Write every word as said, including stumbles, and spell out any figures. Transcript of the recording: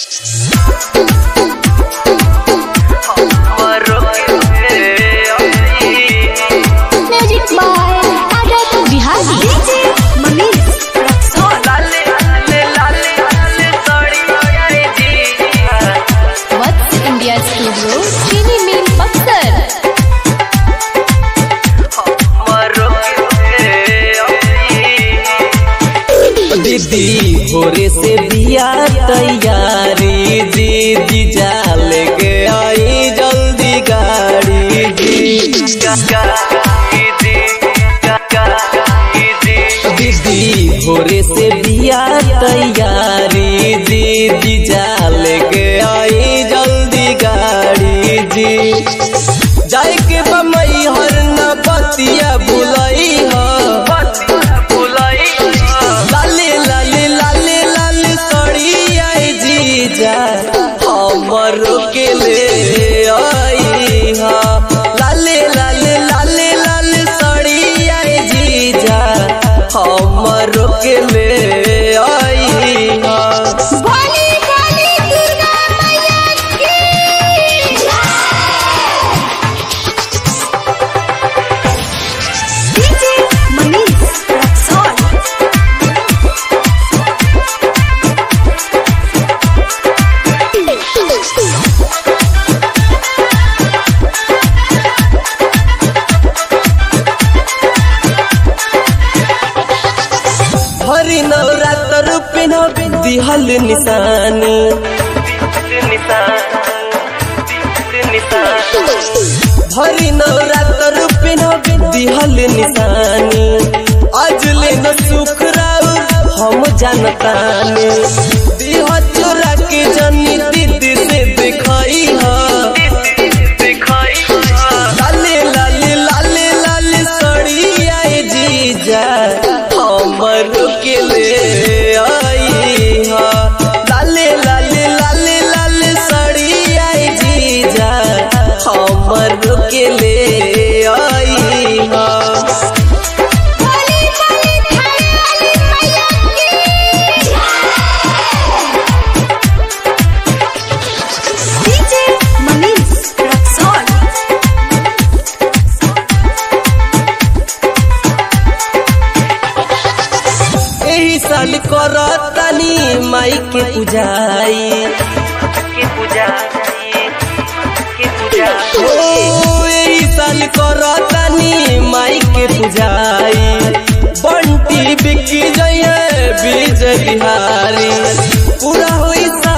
दीदी भोरे से बिया तैयारी दीदी जाल के आई जल्दी गाड़ी दीदी भोरे से बिया तैयारी दीदी जाल के आई जल्दी गाड़ी जी जाए के बमई हर न बतिया बुलई हो हमरो के ले आई हा लाले लाले लाले लाले सड़ी आई जीजा हमरो के ले आई हा भोली भोली दुर्गा मैया की डीजे मनीष रक्सौल हरी नवरात्र पिनो दिहल निशानी हरी नवरात्र पिनो दिहल निशानी आज ले न सुख राउर हम जानतानी दिह चोरा के जनी दीदी से दिखाई हा लाले लाले लाले लाले सड़ी आई जीजा हमरो के ले आई हा लाले लाले लाले लाले सड़ी आई जीजा हमरो के ले आई हा भोली भोली थाली मैया की डीजे मनीष रक्सौल एही साल करतानी माई के पूजाई ओ एही साल करतानी माई के पूजाई बंटी बिकी जइए बीज बिहारी पूरा होई